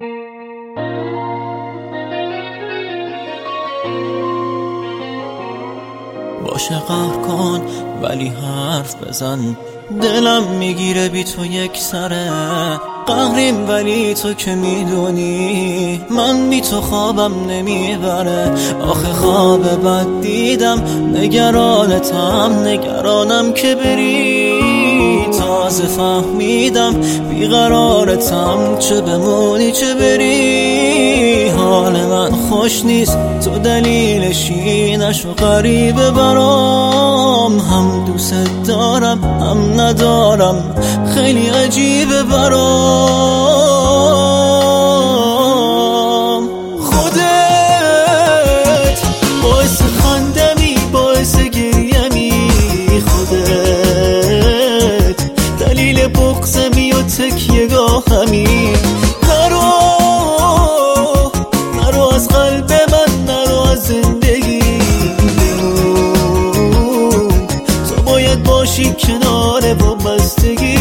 باشه قهر کن ولی حرف بزن، دلم میگیره بی تو یک سره. قهریم ولی تو که میدونی من بی تو خوابم نمیبره. آخه خواب بد دیدم، نگرانم که بری. تازه فهمیدم بیقرارتم، چه بمونی چه بری. حال من خوش نیست، تو دلیلشی نشو غریبه برام. هم دوست دارم هم ندارم، خیلی عجیبه برام. خودت باعث خندمی باعث گریمی، خودت دلیل بغضمی و تکیه‌گاهمی. نرو از قلب من، نرو از زندگی بمون. تو باید باشی کنار وابستگی.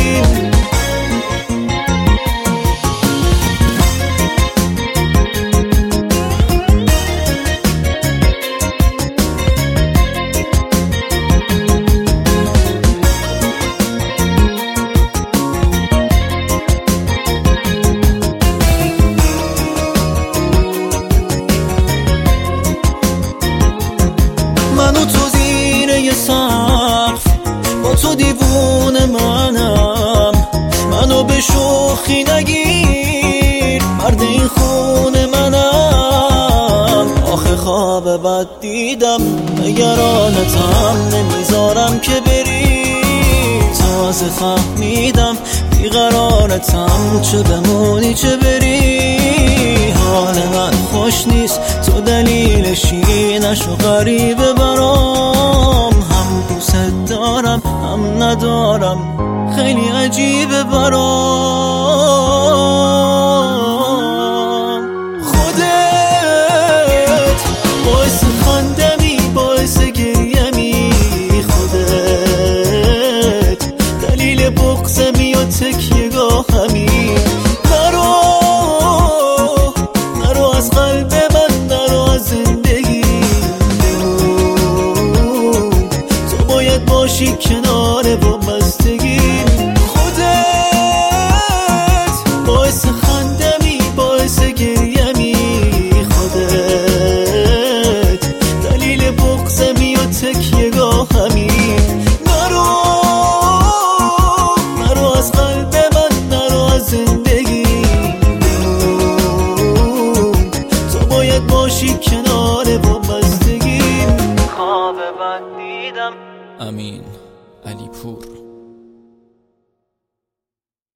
منو تو زیر یه سقف، با تو دیوونه منم. منو به شوخی نگیر، مرد این خونه منم. آخه خواب بد دیدم، نگرانتم نمیذارم که بری. تازه فهمیدم بیقرارتم، چه بمونی چه بری. حال من خوش نیست، تو دلیلشی نشو غریبه برام. هم دوست دارم هم ندارم، خیلی عجیبه برام. خودت باعث خندمی باعث گریمی، خودت دلیل بغضمی و تکیه‌گاهمی. نرو از قلب من، نرو از زندگی بمون. تو باید باشی کنار وابستگی. خودت باعث خندمی باعث گریمی، خودت دلیل بغضمی و تکیه‌گاهمی. نرو از قلب من، نرو از زندگی بمون. تو باید باشی کنار وابستگی. خواب بد دیدم. امین علی پور.